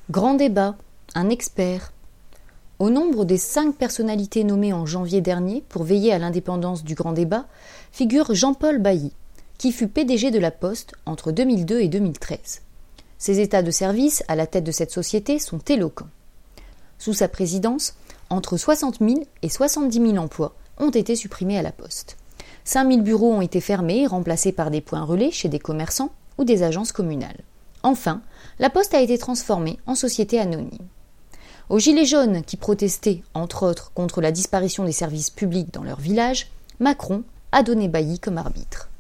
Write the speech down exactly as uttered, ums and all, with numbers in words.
Grand débat, un expert. Au nombre des cinq personnalités nommées en janvier dernier pour veiller à l'indépendance du grand débat figure Jean-Paul Bailly, qui fut P D G de la Poste entre deux mille deux et deux mille treize. Ses états de service à la tête de cette société sont éloquents. Sous sa présidence, entre soixante mille et soixante-dix mille emplois ont été supprimés à la Poste. cinq mille bureaux ont été fermés et remplacés par des points relais chez des commerçants ou des agences communales. Enfin, la Poste a été transformée en société anonyme. Aux Gilets jaunes qui protestaient, entre autres, contre la disparition des services publics dans leur village, Macron a donné Bailly comme arbitre.